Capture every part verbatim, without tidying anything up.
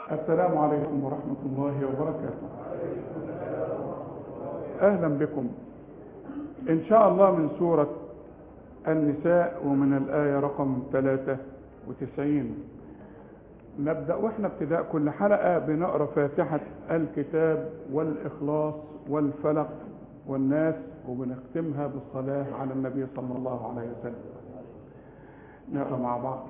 السلام عليكم ورحمة الله وبركاته. أهلا بكم إن شاء الله من سورة النساء ومن الآية رقم ثلاثة وتسعين. نبدأ وإحنا ابتداء كل حلقة بنقرأ فاتحة الكتاب والإخلاص والفلق والناس، وبنختمها بالصلاة على النبي صلى الله عليه وسلم. نقرأ مع بعض.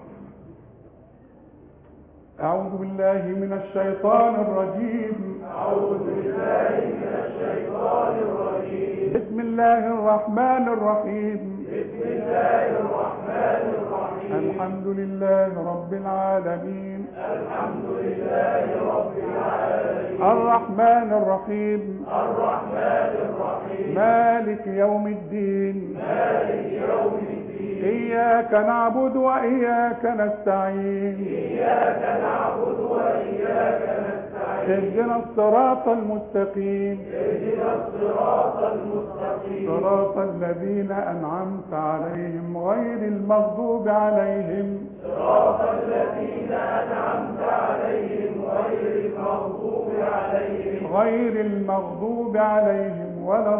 أعوذ بالله من الشيطان الرجيم. أعوذ بالله من الشيطان الرجيم. بسم الله الرحمن الرحيم. بسم الله الرحمن الرحيم. الحمد لله رب العالمين. الحمد لله رب العالمين. الرحمن الرحيم. الرحمن الرحيم. مالك يوم الدين. مالك يوم الدين. إياك نعبد وإياك نستعين. إياك نعبد وإياك نستعين. اهدنا الصراط المستقيم. اهدنا الصراط المستقيم. صراط الذين أنعمت عليهم غير المغضوب عليهم. صراط الذين أنعمت عليهم غير المغضوب عليهم. غير المغضوب عليهم ولا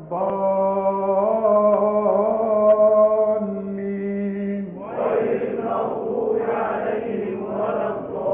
الضالين. غير المغضوب عليهم ولا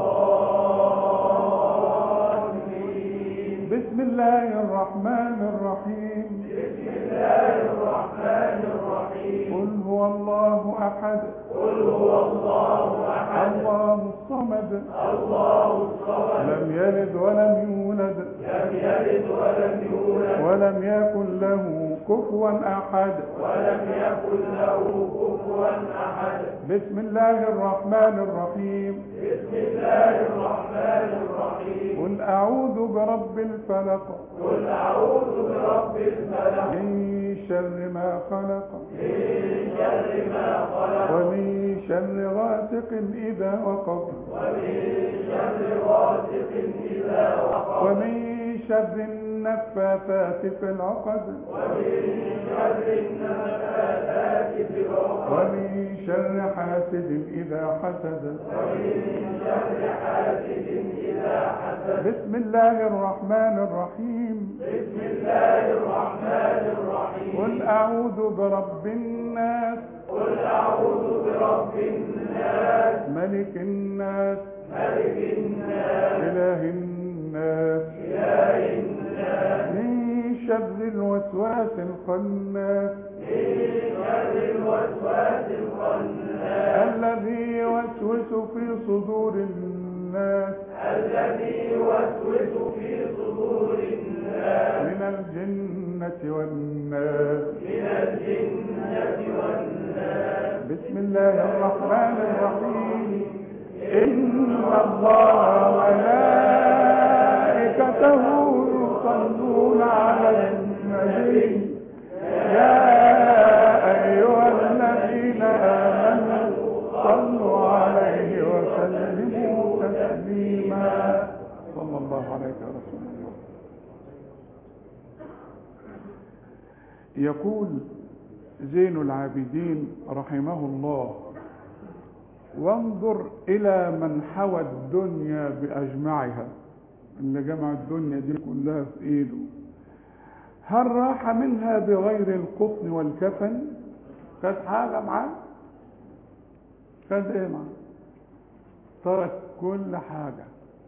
الضالين. بسم الله الرحمن الرحيم. بسم الله الرحمن الرحيم. قل هو الله أحد. قل هو الله أحد. الله الصمد. الله الصمد. لم يلد ولم يولد. لم يلد ولم يولد. ولم يكن له كفوا أحد. ولم يكن له كفوا أحد. بسم الله الرحمن الرحيم. بسم الله الرحمن الرحيم. قل أعوذ برب الفلق. قل أعوذ برب الفلق. من شر ما خلق. من شر ما خلق. ومن شر غاسق إذا وقب. ومن شر غاسق إذا وقب. ومن شر النفاثات في العقد. ومن شر النفاثات في العقد. ومن شر حاسد إذا حسد. ومن شر حاسد إذا حسد. بسم الله الرحمن الرحيم. بسم الله الرحمن الرحيم. قل أعوذ برب الناس. قل أعوذ برب الناس. ملك الناس. ملك الناس. إله الناس. إله الناس. من شر الوسواس الخناس. من شر الوسواس الخناس. الذي يوسوس في صدور الناس. الذي يوسوس في صدور الناس. من الجنة والناس. من الجنة والناس. بسم الله الرحمن الرحيم. إن الله وملائكته يصلون على النبي يا أيها الذين آمنوا صلوا عليه وسلموا تسليما. صلى الله عليه وسلم. يقول زين العابدين رحمه الله: وانظر إلى من حوى الدنيا بأجمعها، اللي جمع الدنيا دي كلها في إيده، هل راح منها بغير القطن والكفن؟ خد حاجة معاه؟ خد إيه معاه؟ ترك كل حاجة.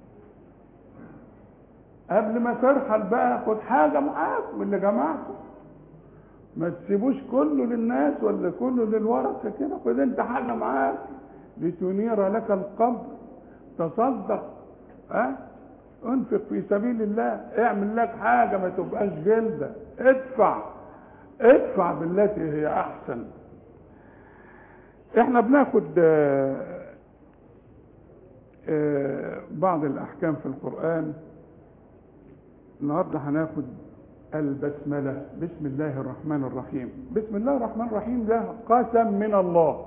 قبل ما ترحل بقى خد حاجة معاك من اللي جمعته، ما تسيبوش كله للناس ولا كله للورثة كده، خد انت حاجة معاك لتنير لك القبر. تصدق، اه انفق في سبيل الله، اعمل لك حاجة ما تبقاش جلدة، ادفع ادفع بالتي هي احسن. احنا بناخد اه اه بعض الاحكام في القرآن. النهارده هناخد البسملة. بسم الله الرحمن الرحيم. بسم الله الرحمن الرحيم ده قسم من الله،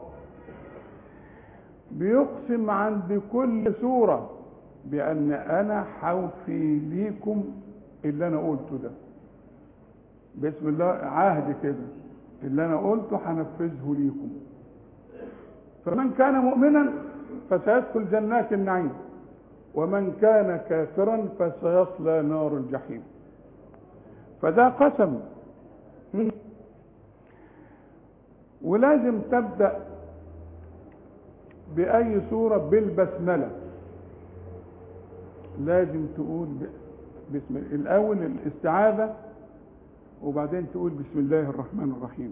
بيقسم عند كل سورة بأن أنا حوفي ليكم اللي أنا قلته ده. بسم الله عهد كده، اللي أنا قلته هنفذه ليكم. فمن كان مؤمنا فسيدخل جنات النعيم، ومن كان كافرا فسيصلى نار الجحيم. فده قسم. ولازم تبدأ بأي سورة بالبسملة، لازم تقول بسم الأول الاستعاذة، وبعدين تقول بسم الله الرحمن الرحيم.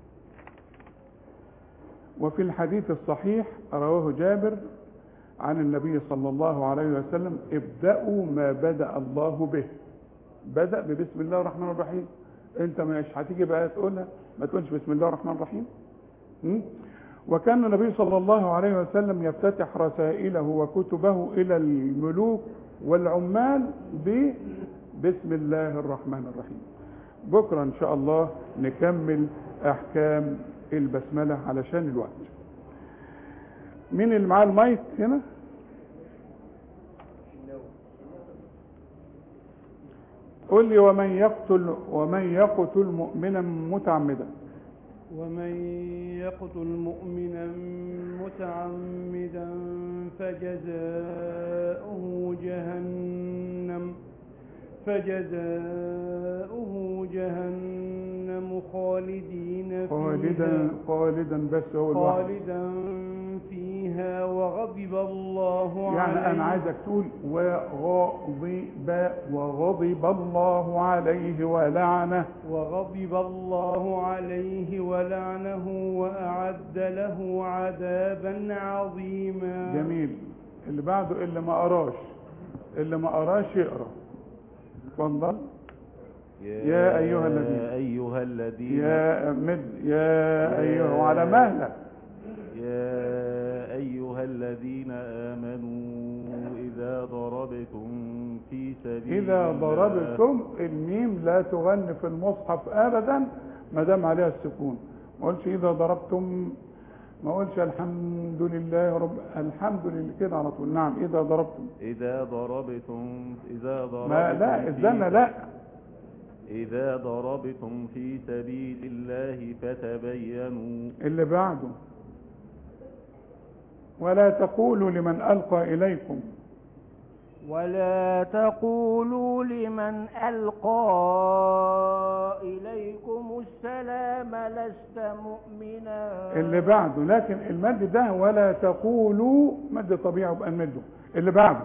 وفي الحديث الصحيح رواه جابر عن النبي صلى الله عليه وسلم: ابدأوا ما بدأ الله به. بدأ ببسم الله الرحمن الرحيم. انت مش هتيجي بقى تقولها ما تقولش بسم الله الرحمن الرحيم. م? وكان النبي صلى الله عليه وسلم يفتتح رسائله وكتبه إلى الملوك والعمال ببسم الله الرحمن الرحيم. بكرة إن شاء الله نكمل أحكام البسملة علشان الوقت. مين اللي معاه المايك هنا؟ قل لي: ومن يقتل ومن يقتل مؤمنا متعمدا. ومن يقتل مؤمنا متعمدا فجزاؤه جهنم فجزاؤه جهنم خالدين خالدا فيها خالدا بس هو الواحد. خالدا فيها وغضب الله يعني عليه. أنا عايزك تقول وغضب وغضب الله عليه ولعنه. وغضب الله عليه ولعنه وأعد له عذابا عظيما. جميل. اللي بعده اللي ما قراش اللي ما قراش يقرا. اتفضل. يا أيها الذين أيها الذين يا مد يا أيها وعلى مهلك. يا أيها الذين آمنوا إذا ضربتم في سبيل إذا الله ضربتم، الميم لا تغن في المصحف أبدا ما دام عليها السكون. ما قلش إذا ضربتم، ما قلش الحمد لله رب الحمد لله كده على طول. نعم. إذا ضربتم إذا ضربتم إذا ضربتم ما لا في الزمن لا إذا ضربتم في سبيل الله فتبينوا. اللي بعده: ولا تقولوا لمن ألقى إليكم ولا تقولوا لمن ألقى إليكم السلام لست مؤمنا. اللي بعده. لكن المد ده ولا تقولوا مد طبيعي يبقى نمده. اللي بعده: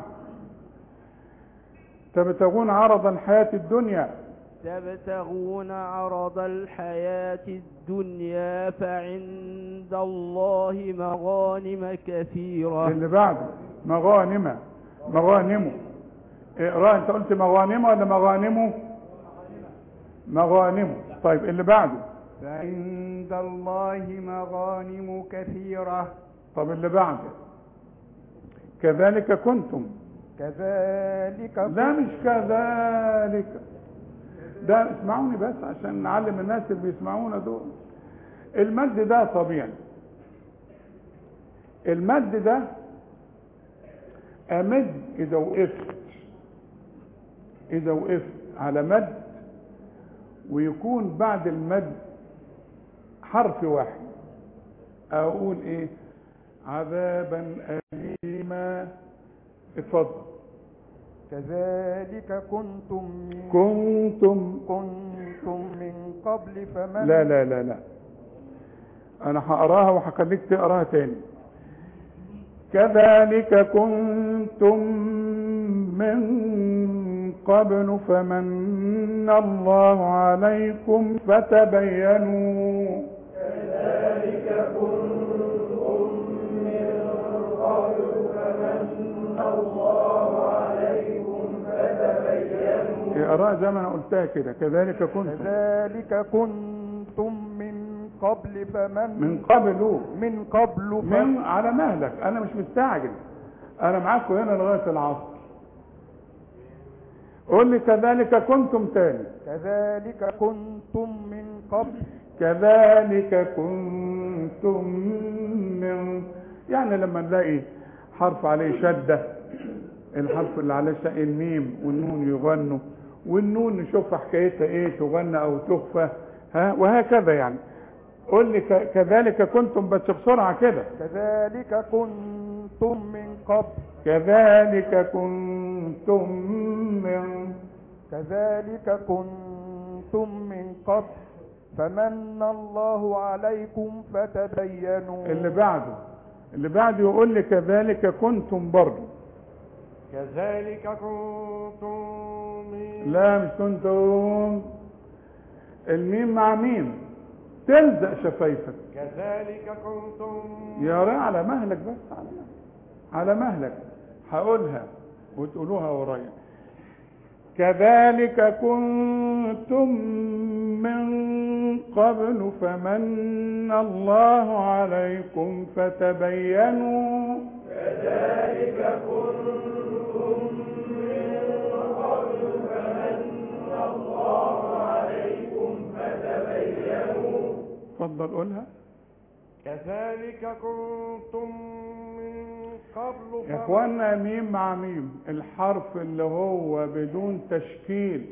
تبتغون عرض الحياة الدنيا تبتغون عرض الحياة الدنيا فعند الله مغانم كثيرة. اللي بعده: مغانم مغانم. اقرأ. انت قلت مغانم ولا مغانم؟ مغانم. طيب اللي بعده: فعند الله مغانم كثيرة. طب اللي بعده: كذلك كنتم. كذلك لا مش كذلك، ده اسمعوني بس عشان نعلم الناس اللي بيسمعونا دول. المد ده طبيعي. المد ده امد اذا وقفت اذا وقفت على مد ويكون بعد المد حرف واحد. اقول ايه؟ عذابا أليما. اتفضل. كذلك كنتم من كنتم كنتم من قبل فمن لا لا لا لا انا هقراها وهخليك تقراها تاني. كذلك كنتم من قبل فمن الله عليكم فتبينوا. كذلك كنتم من قبل فمن الله عليكم فتبينوا. اقراها زي ما انا قلتها كده. كذلك كنتم كذلك كنتم من قبل فمن من قبل من قبل من على مهلك. انا مش مستعجل، انا معاكم هنا لغايه العصر. قول لي كذلك كنتم تاني. كذلك كنتم من قبل كذلك كنتم من، يعني لما نلاقي حرف عليه شده، الحرف اللي عليه شده الميم والنون يغنوا، والنون نشوف حكايتها ايه، تغنى او تخفى، ها وهكذا. يعني قول لي كذلك كنتم بس بسرعه كده. كذلك كنتم كنتم من قبل كذلك كنتم من كذلك كنتم من قبل فمن الله عليكم فتبينوا. اللي بعده اللي بعده يقول لي كذلك كنتم برضه. كذلك كنتم من لا مش كنتم، الميم مع ميم تلزق شفايفك. كذلك كنتم يا رأي على مهلك، بس على مهلك على مهلك هقولها وتقولوها ورايا. كذلك كنتم من قبل فمن الله عليكم فتبينوا. كذلك كنتم من قبل فمن الله عليكم فتبينوا. اتفضل قولها. كذلك كنتم من قبل يا اخوانا ميم مع ميم، الحرف اللي هو بدون تشكيل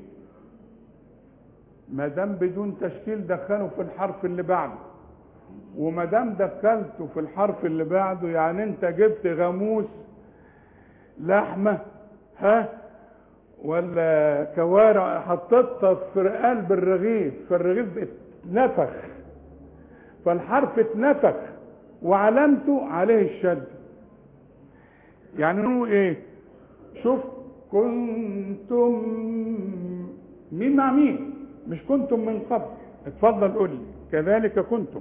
ما دام بدون تشكيل دخله في الحرف اللي بعده، وما دام دخلته في الحرف اللي بعده يعني انت جبت غاموس لحمه ها ولا كوارع حطيتها في قلب الرغيف، فالرغيف اتنفخ، فالحرف اتنفخ وعلامته عليه الشد. يعني نقول ايه؟ شوف كنتم مين مع مين، مش كنتم من قبل. اتفضل قول لي كذلك كنتم.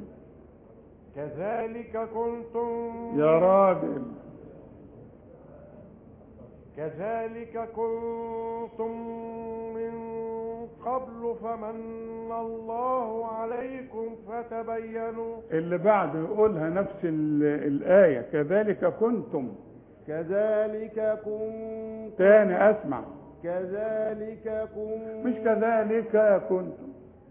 كذلك كنتم يا راجل كذلك كنتم من قبل فمن الله عليكم فتبينوا. اللي بعده يقولها نفس الآية كذلك كنتم. كذلك كنتم تاني اسمع. كذلك كنتم مش كذلك كنتم،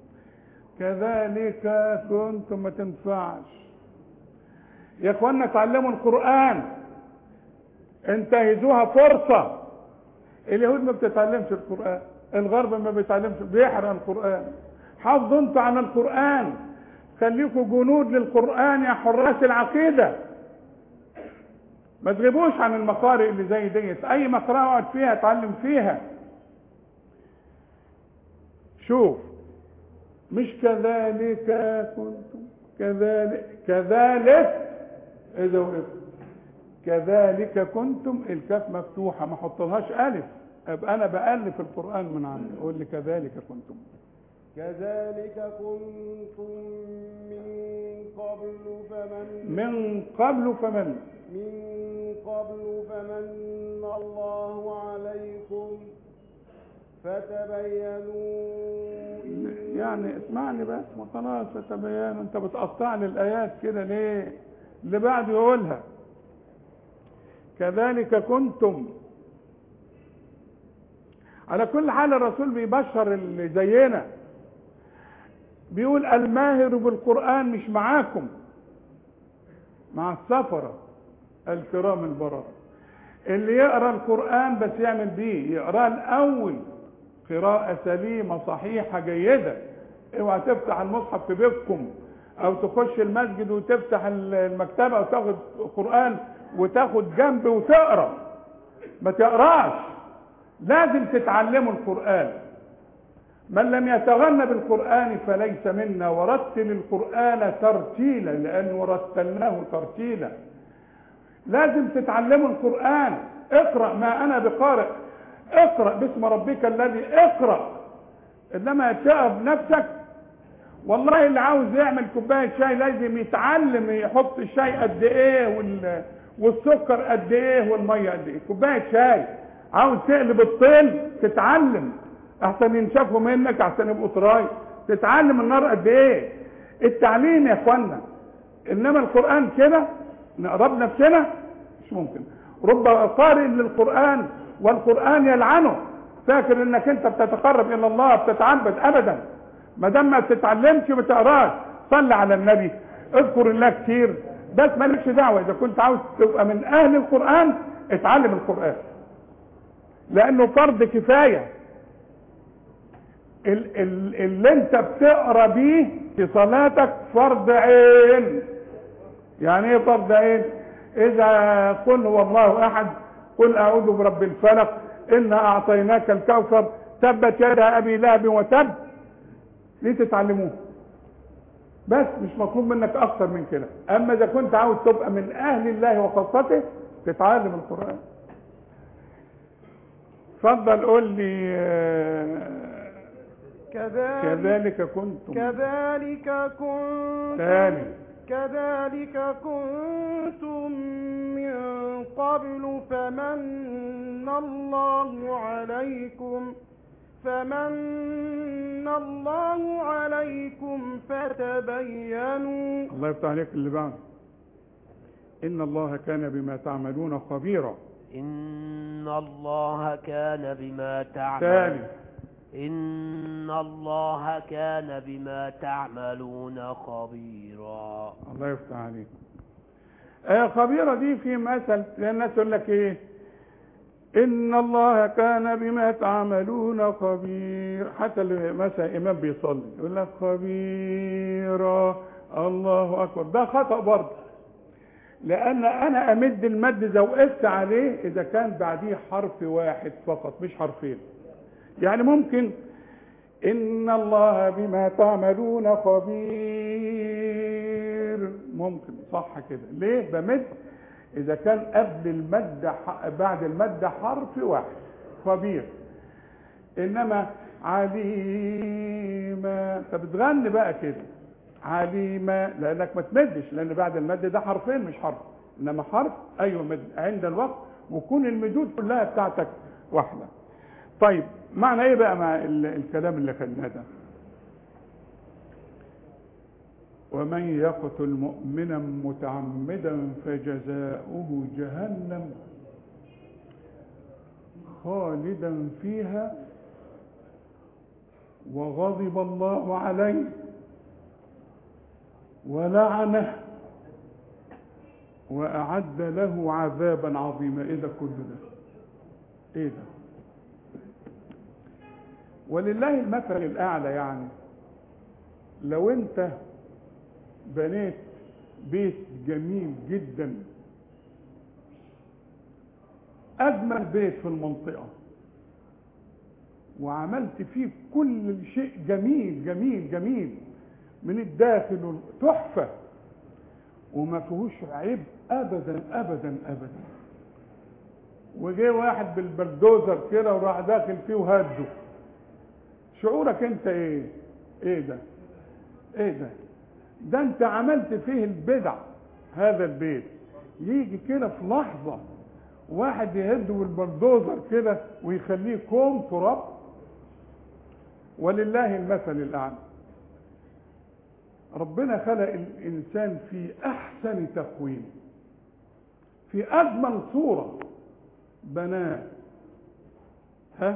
كذلك كنتم ما تنفعش يا اخوانا. تعلموا القرآن، انتهزوها فرصة. اليهود ما بتتعلمش القرآن، الغرب ما بيتعلمش، بيحرق القرآن. حافظوا انتوا عن القرآن، خليكوا جنود للقرآن يا حراس العقيدة. ما تغيبوش عن المقارئ اللي زي ديت، اي مقرأة اقعد فيها اتعلم فيها. شوف مش كذلك كنتم، كذلك كذلك اذا وقفت كذلك كنتم الكاف مفتوحه ما احطلهاش الف، ابقى انا بالف القران من عندي. اقول لي كذلك كنتم. كذلك كنتم من قبل فمن من قبل فمن من قبل فمن الله عليكم فتبينوا. يعني اسمعني بس وخلاص. فتبينوا، انت بتقطع لي الايات كده ليه؟ اللي بعد يقولها كذلك كنتم. على كل حال الرسول بيبشر اللي زينا، بيقول الماهر بالقرآن مش معاكم، مع السفرة الكرام البررة. اللي يقرأ القرآن بس يعمل بيه، يقرأ الأول قراءة سليمة صحيحة جيدة. اوعى تفتح المصحف في بيتكم او تخش المسجد وتفتح المكتبة وتاخد قرآن وتاخد جنب وتقرأ. ما تقراش، لازم تتعلموا القرآن. من لم يتغنى بالقرآن فليس منا، ورتل القرآن ترتيلا لأنه رتلناه ترتيلا. لازم تتعلموا القرآن. اقرأ، ما أنا بقارئ، اقرأ باسم ربك الذي اقرأ. إنما تقف نفسك. والله اللي عاوز يعمل كوباية شاي لازم يتعلم يحط الشاي قد ايه وال... والسكر قد ايه والمية قد ايه. كوباية شاي عاوز تقلب الطين تتعلم، احسن ينشفوا منك، احسن يبقوا طراي. تتعلم النار قد ايه. التعليم يا اخوانا. انما القرآن كده نقرب نفسنا مش ممكن. رب قارئ للقرآن والقرآن يلعنه، فاكر انك انت بتتقرب الى الله بتتعبد. ابدا، ما دام ما بتتعلمش ما تقراش. صلي على النبي، اذكر الله كتير، بس مالكش دعوه. اذا كنت عاوز تبقى من اهل القرآن اتعلم القرآن، لانه فرض كفايه. ال ال اللي انت بتقرا بيه في صلاتك فرض عين. يعني ايه فرض عين؟ اذا قل هو الله احد، قل اعوذ برب الفلق، انا اعطيناك الكوثر، تبت يدا ابي لهب وتب، ليه تتعلموه؟ بس مش مطلوب منك اكتر من كده. اما اذا كنت عاوز تبقى من اهل الله وخاصته تتعلم القرآن. اتفضل قول لي. كذلك كذلك كنتم كذلك كنتم ثاني كذلك كنتم من قبل فمن الله عليكم فمن الله عليكم فتبينوا. الله يفتح عليك. اللي بعد إن الله كان بما تعملون خبيرا. إن الله كان بما تعملون ثاني إن الله كان بما تعملون خبيرا. الله يفتح عليك. آه خبيرة دي في مثل، لأن الناس يقول لك إيه؟ إن الله كان بما تعملون خبير. حتى مثلا إمام بيصلي يقول لك خبيرا الله أكبر، ده خطأ برضه، لأن أنا أمد المد إذا وقفت عليه إذا كان بعديه حرف واحد فقط مش حرفين. يعني ممكن إن الله بما تعملون خبير، ممكن صح كده. ليه بمد؟ إذا كان قبل المد بعد المد حرف واحد خبير. إنما عليما أنت بتغني بقى كده عليما، لأنك ما تمدش، لأن بعد المد ده حرفين مش حرف، إنما حرف أيوه مد عند الوقت، وكون المدود كلها بتاعتك واحدة. طيب معنى إيه بقى مع الكلام اللي خدناه ده؟ ومن يقتل مؤمنا متعمدا فجزاؤه جهنم خالدا فيها وغضب الله عليه ولعنه وأعد له عذابا عظيما. إيه ده كله ده؟ إيه ده؟ ولله المثل الأعلى. يعني لو أنت بنيت بيت جميل جدا، أجمل بيت في المنطقة، وعملت فيه كل شيء جميل جميل جميل من الداخل تحفة، وما فيهوش عيب أبدا أبدا أبدا، وجه واحد بالبلدوزر كده وراح داخل فيه وهده، شعورك انت ايه؟ ايه ده؟ ايه ده؟ ده انت عملت فيه البدع. هذا البيت يجي كده في لحظة واحد يهده بالبلدوزر كده ويخليه كوم تراب. ولله المثل الأعلى. ربنا خلق الإنسان في أحسن تقويم، في أجمل صورة بناه، ها،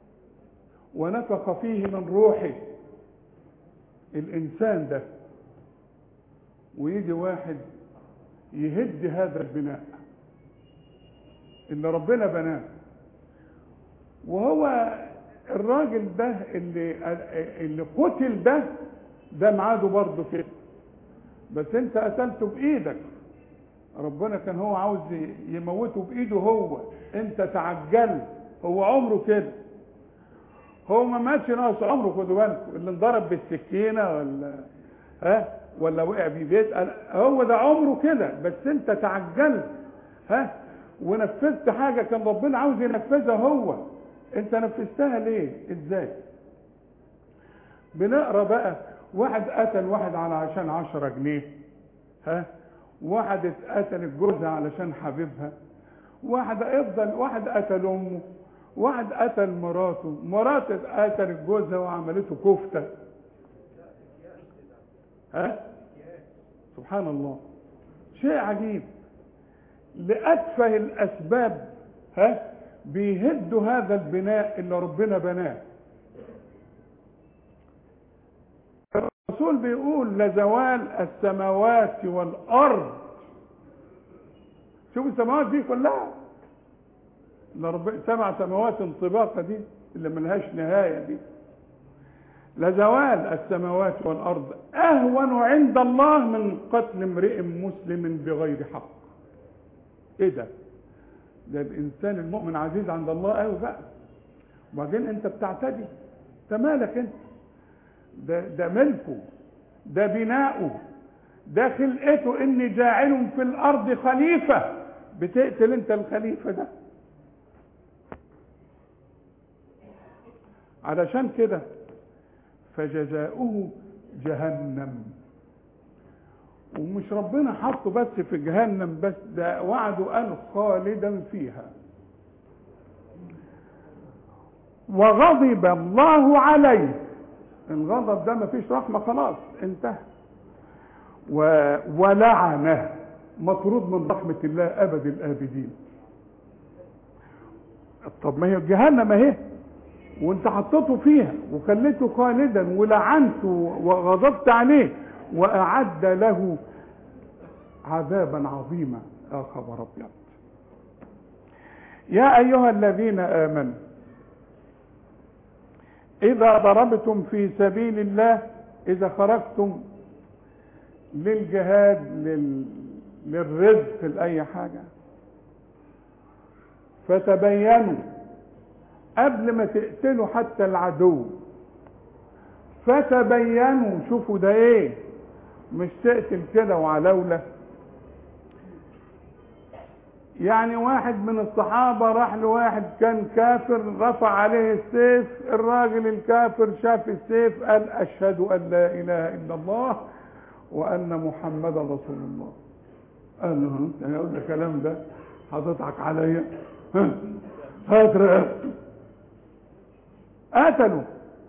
ونفخ فيه من روحه الإنسان ده، ويجي واحد يهد هذا البناء اللي ربنا بناه. وهو الراجل ده اللي اللي قتل ده ده معاده برضه كده، بس انت قتلته بايدك. ربنا كان هو عاوز يموته بايده هو، انت تعجل. هو عمره كده، هو ما ماتش ناقص عمره. خدوا بالكم، اللي انضرب بالسكينه ولا ها ولا وقع ببيت، هو ده عمره كده، بس انت تعجلت ها ونفذت حاجه كان ربنا عاوز ينفذها هو، انت نفذتها ليه؟ ازاي؟ بنقرا بقى واحد قتل واحد على عشان عشرة جنيه، ها، واحد اتقتل الجوزة علشان حبيبها، واحد افضل واحد قتل امه، واحد قتل مراته، مراته قتلت جوزها وعملته كفته، ها، سبحان الله، شيء عجيب. لأتفه الأسباب ها بيهدوا هذا البناء اللي ربنا بناه. الرسول بيقول لزوال السماوات والأرض. شوف السماوات دي كلها، سبع سماوات انطباقة دي اللي ملهاش نهاية دي. لزوال السماوات والأرض أهون عند الله من قتل امرئ مسلم بغير حق. ايه ده؟ ده الانسان المؤمن عزيز عند الله قوي بقى. وبعدين انت بتعتدي، انت مالك انت؟ ده ده ملكه، ده بناؤه، ده خلقته، اني جاعل في الارض خليفه. بتقتل انت الخليفه ده. علشان كده فجزاؤه جهنم. ومش ربنا حطه بس في جهنم بس، ده وعده قال خالدا فيها. وغضب الله عليه. الغضب ده مفيش رحمة، خلاص انتهى. و... ولعنه، مطرود من رحمة الله أبد الآبدين. طب ما هي جهنم اهي، وانت حطيته فيها وخليته خالدا ولعنته وغضبت عليه وأعد له عذابا عظيما. يا خبر أبيض. يا أيها الذين آمنوا إذا ضربتم في سبيل الله، إذا خرجتم للجهاد لل... للرزق لأي حاجة، فتبينوا قبل ما تقتلوا حتى العدو. فتبينوا، شوفوا ده ايه، مش تقتل كده وعلولة. يعني واحد من الصحابة راح لواحد كان كافر، رفع عليه السيف، الراجل الكافر شاف السيف قال أشهد أن لا إله إلا الله وأن محمدا رسول الله. قال له انت يقول ده الكلام ده هتضحك عليا؟ هات رقبته. قتلوا.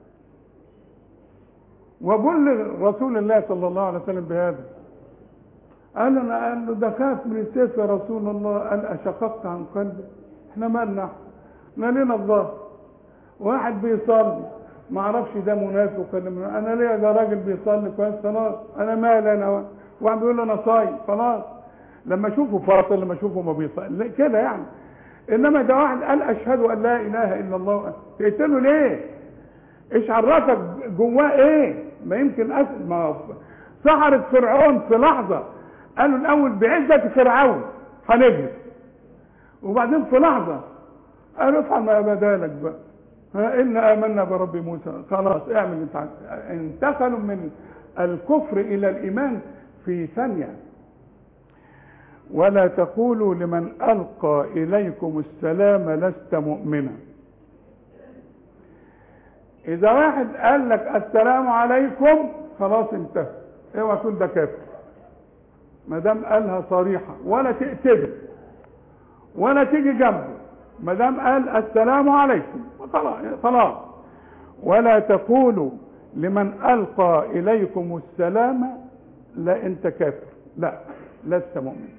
وبلغ رسول الله صلى الله عليه وسلم بهذا. قال له قال له ده خاف من السيف يا رسول الله. قال أشققت عن قلبي؟ احنا مالنا، مالنا الله. واحد بيصلي ما اعرفش ده منافق ولا من... انا ليه؟ ده راجل بيصلي كويس خلاص، انا مالي انا. واحد بيقول له انا صايم خلاص، لما اشوفه فاطر لما اشوفه ما بيصلي كده يعني. انما ده واحد قال اشهد ان لا اله الا الله، تقتله ليه؟ ايش عرفك جواه ايه؟ ما يمكن أسل ما سحرة فرعون في لحظة قالوا الاول بعزة فرعون هنجلس، وبعدين في لحظة قالوا افعل ما بدالك بقى، ها إن آمنا برب موسى، خلاص اعمل انت عايز. انتقلوا من الكفر الى الايمان في ثانية. ولا تقولوا لمن ألقى إليكم السلام لست مؤمنا. إذا واحد قال لك السلام عليكم خلاص انتهى، اوعى تقول ده كافر ما دام قالها صريحة، ولا تقتله ولا تيجي جنبه ما دام قال السلام عليكم خلاص. ولا تقولوا لمن ألقى إليكم السلام لا انت كافر، لا لست مؤمن.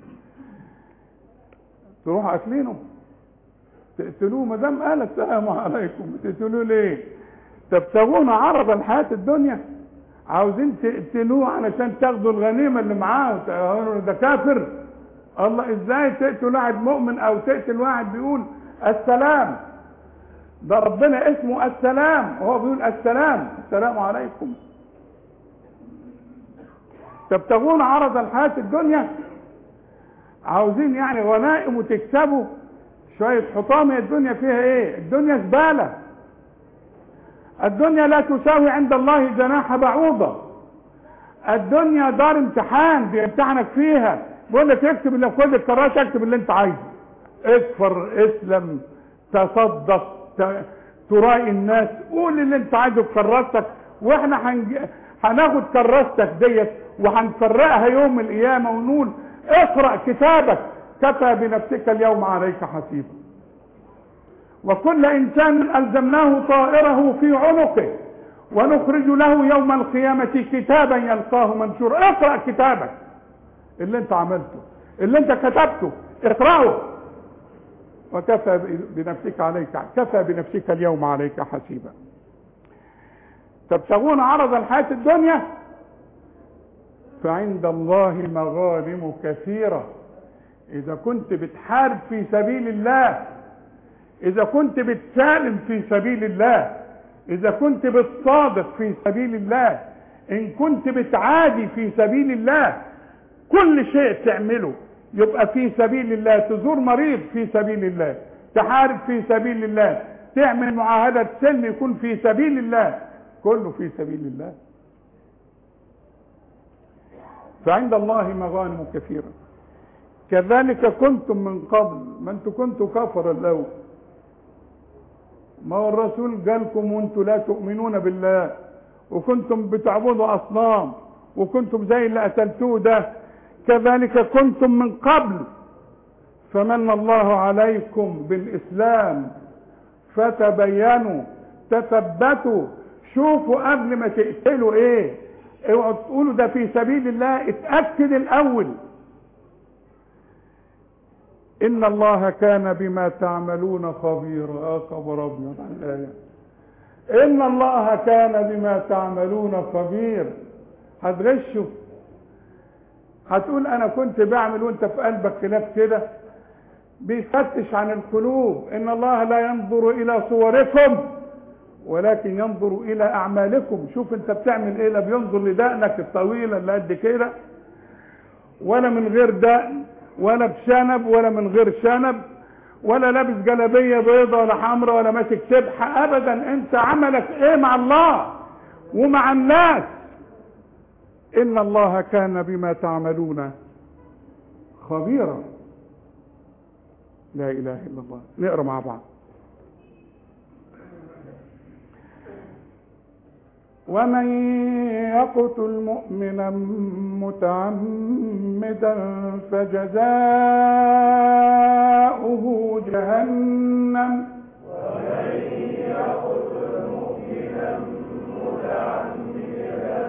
تروحوا قاتلينه تقتلوه ما دام قال السلام عليكم، تقتلوه ليه؟ تبتغون عرض الحياة الدنيا، عاوزين تقتلوه علشان تاخدوا الغنيمة اللي معاه وتقولوا ده كافر. الله، ازاي تقتل واحد مؤمن او تقتل واحد بيقول السلام؟ ده ربنا اسمه السلام وهو بيقول السلام السلام عليكم. تبتغون عرض الحياة الدنيا، عاوزين يعني غنائم وتكسبوا شوية حطام. الدنيا فيها ايه؟ الدنيا زبالة. الدنيا لا تساوي عند الله جناح بعوضة. الدنيا دار امتحان بيمتحنك فيها، بيقول لك اكتب اللي في كل الكراسة، اكتب اللي انت عايزه، اكفر، اسلم، تصدق، تراعي الناس، قول اللي انت عايزه في كراستك، واحنا هنج... هناخد كراستك ديت وهنفرقها يوم القيامة ونقول اقرأ كتابك كفى بنفسك اليوم عليك حسيبا. وكل انسان الزمناه طائره في عنقه ونخرج له يوم القيامة كتابا يلقاه منشورا. اقرأ كتابك اللي انت عملته اللي انت كتبته، اقرأه. وكفى بنفسك عليك كفى بنفسك اليوم عليك حسيبا. تبتغون عرض الحياة الدنيا فعند الله مغانم كثيرة. إذا كنت بتحارب في سبيل الله، إذا كنت بتسالم في سبيل الله، إذا كنت بتصادق في سبيل الله، إن كنت بتعادي في سبيل الله، كل شيء تعمله يبقى في سبيل الله، تزور مريض في سبيل الله، تحارب في سبيل الله، تعمل معاهدة سلم يكون في سبيل الله، كله في سبيل الله. فعند الله مغانم كثيرة. كذلك كنتم من قبل، ما انتم كنتوا كفر الأول، ما هو الرسول قالكم وانتم لا تؤمنون بالله، وكنتم بتعبدوا أصنام، وكنتم زي اللي قتلتوه ده. كذلك كنتم من قبل فمن الله عليكم بالإسلام فتبينوا، تثبتوا، شوفوا قبل ما تقتلوا ايه، اوعوا تقولوا ده في سبيل الله، اتأكد الأول. إن الله كان بما تعملون خبيرا. آه خبر أبيض عن الآية. إن الله كان بما تعملون خبير. هتغشوا، هتقول أنا كنت بعمل وأنت في قلبك خلاف كده. بيفتش عن القلوب. إن الله لا ينظر إلى صوركم ولكن ينظر إلى أعمالكم. شوف أنت بتعمل إيه، لا بينظر لدقنك الطويلة اللي قد كده، ولا من غير دقن، ولا بشنب، ولا من غير شنب، ولا لابس جلابيه بيضاء ولا حمراء، ولا ماسك سبحه ابدا. انت عملك ايه مع الله ومع الناس. ان الله كان بما تعملون خبيرا. لا اله الا الله. نقرا مع بعض. ومن يقتل مؤمنا متعمدا فجزاؤه جهنم ومن يقتل مؤمنا متعمدا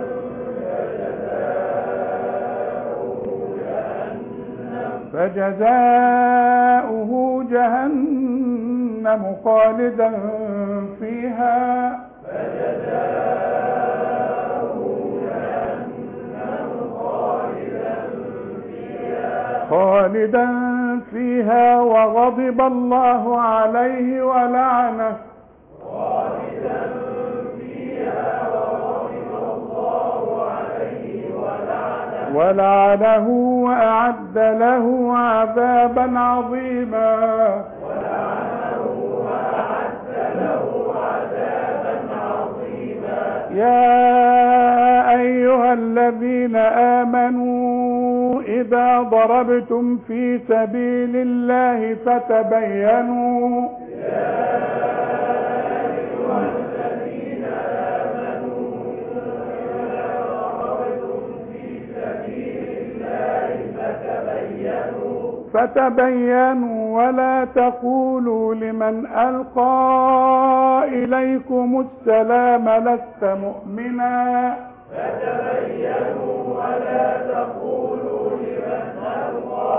فجزاؤه جهنم فجزاؤه جهنم خالدا فيها خالدا فيها وغضب الله عليه ولعنه خالدا فيها وغضب الله عليه ولعنه ولعنه وأعد له عذابا عظيما ولعنه وأعد له عذابا عظيما. يا أيها الذين آمنوا إذا ضربتم في سبيل الله فتبينوا يا أيها الذين آمنوا إذا ضربتم في سبيل الله فتبينوا فتبينوا ولا تقولوا لمن ألقى إليكم السلام لست مؤمنا فتبينوا ولا تقولوا لمن ألقى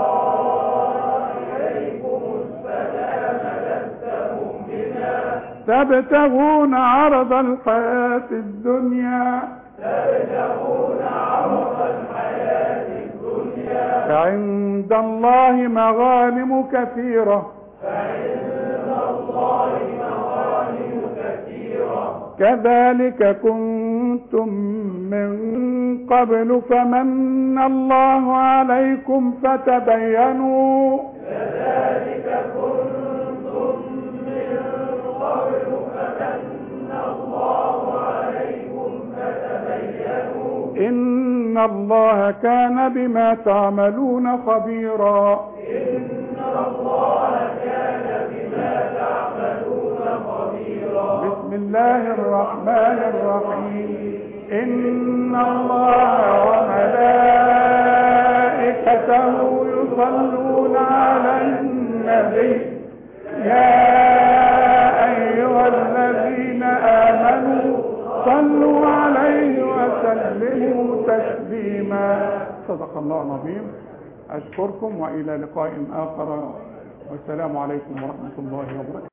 إليكم السلام لست مؤمنا تبتغون عرض الحياة الدنيا تبتغون عرض الحياة الدنيا فعند الله مغانم كثيرة فعند الله مغانم كثيرة كذلك كنتم من قبل فمن الله عليكم فتبينوا كذلك كنتم من قبل فمن الله عليكم فتبينوا إن الله كان بما تعملون خبيرا. إن الله كان بما تعملون خبيرا. بسم الله الرحمن الرحيم. إن الله وملائكته يصلون على النبي يا أيها الذين آمنوا صلوا عليه وسلموا تسليما. صدق الله العظيم. أشكركم وإلى لقاء آخر والسلام عليكم ورحمة الله وبركاته.